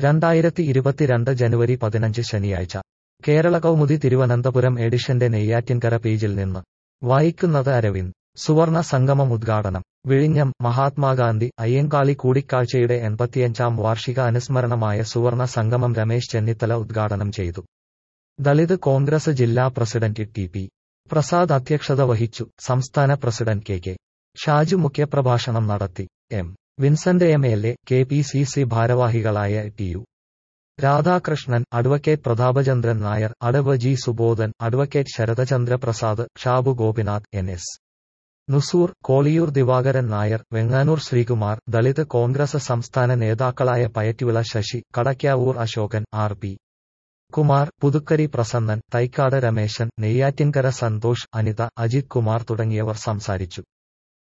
2022 ജനുവരി 15 ശനിയാഴ്ച കേരള കൗമുദി തിരുവനന്തപുരം എഡിഷന്റെ നെയ്യാറ്റിൻകര പേജിൽ നിന്ന് വായിക്കുന്നത് അരവിന്ദ്. സുവർണ സംഗമം ഉദ്ഘാടനം. വിഴിഞ്ഞം. മഹാത്മാഗാന്ധി അയ്യങ്കാളി കൂടിക്കാഴ്ചയുടെ 85ാം വാർഷിക അനുസ്മരണമായ സുവർണ സംഗമം രമേശ് ചെന്നിത്തല ഉദ്ഘാടനം ചെയ്തു. ദളിത് കോൺഗ്രസ് ജില്ലാ പ്രസിഡന്റ് ടി.പി. പ്രസാദ് അധ്യക്ഷത വഹിച്ചു. സംസ്ഥാന പ്രസിഡന്റ് കെ. ഷാജു മുഖ്യപ്രഭാഷണം നടത്തി. എം. വിൻസെന്റ് എം.എൽ.എ, കെ.പി.സി.സി ഭാരവാഹികളായ ടി.യു. രാധാകൃഷ്ണൻ, അഡ്വക്കേറ്റ് പ്രതാപചന്ദ്രൻ നായർ, അടവ് G. Subodhan, advocate Sarathachandra Prasad, Shabu Gopinath, N S. Nusoor, Koliyoor Divakaran Nair, Venganoor Sreekumar, Dalit Congress സംസ്ഥാന നേതാക്കളായ പയറ്റുവിള ശശി, കടയ്ക്കാവൂർ അശോകൻ, ആർ.പി. കുമാർ, പുതുക്കരി പ്രസന്നൻ, തൈക്കാട് രമേശൻ, നെയ്യാറ്റിൻകര സന്തോഷ്, അനിത, അജിത് കുമാർ തുടങ്ങിയവർ സംസാരിച്ചു.